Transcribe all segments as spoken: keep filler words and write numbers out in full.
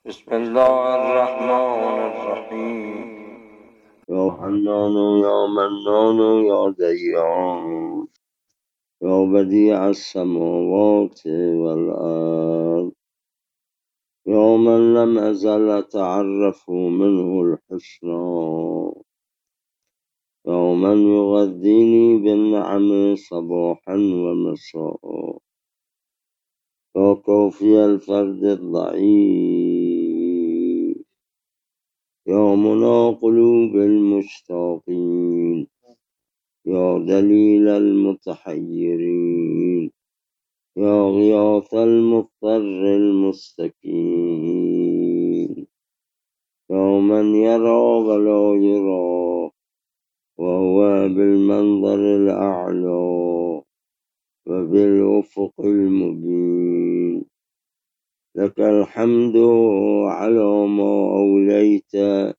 بسم الله الرحمن الرحیم. یا حنان یا منان یا دیان یا بدیع السماوات والارض یا من لم ازل اتعرف منه الحسنى یا من یغذینی بالنعم صباحا ومساء یا کافی الفرد الضعیف یا منا قلوب المشتاقین یا دلیل المتحیرین یا غیاث المضطر المستکین یا من یرا ولا یرا وهو بالمنظر الاعلی وبالافق المبین لك الحمد على ما أوليت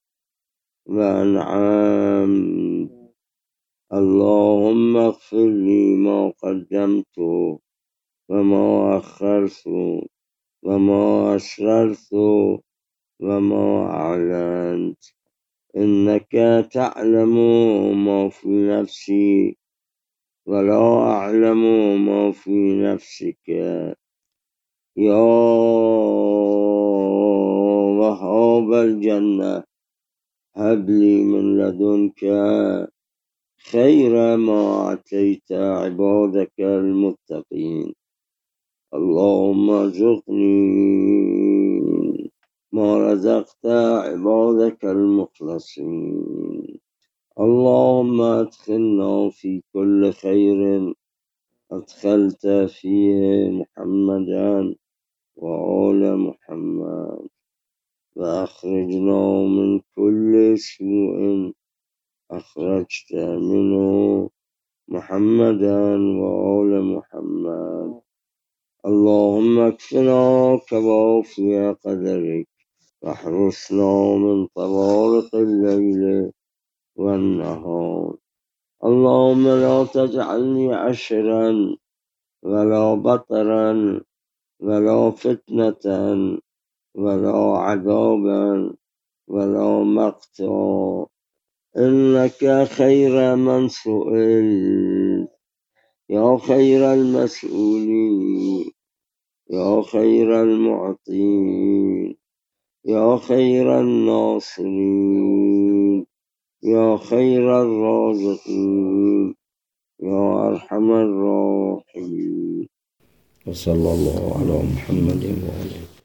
وأنعمت اللهم اغفر لي ما قدمت وما أخرت وما أسررت وما أعلنت إنك تعلم ما في نفسي ولا أعلم ما في نفسك يا وهاب الجنة هب لي من لدنك خير ما أعطيت عبادك المتقين اللهم ارزقني ما رزقت عبادك المخلصين اللهم ادخلنا في كل خير أدخلت فيه محمدا وآل محمد وأخرجنا من كل سوء أخرجت منه محمدا وآل محمد اللهم اكفنا كوافي قدرك واحرسنا من طوارق الليل والنهار اللهم لا تجعلني عشرا ولا بطرا ولا فتنة ولا عذابا ولا مقتا إنك خير من سئل يا خير المسؤولين يا خير المعطين يا خير الناصرين يا خير الرازقين يا أرحم الراحمين وصلى الله على محمد وآله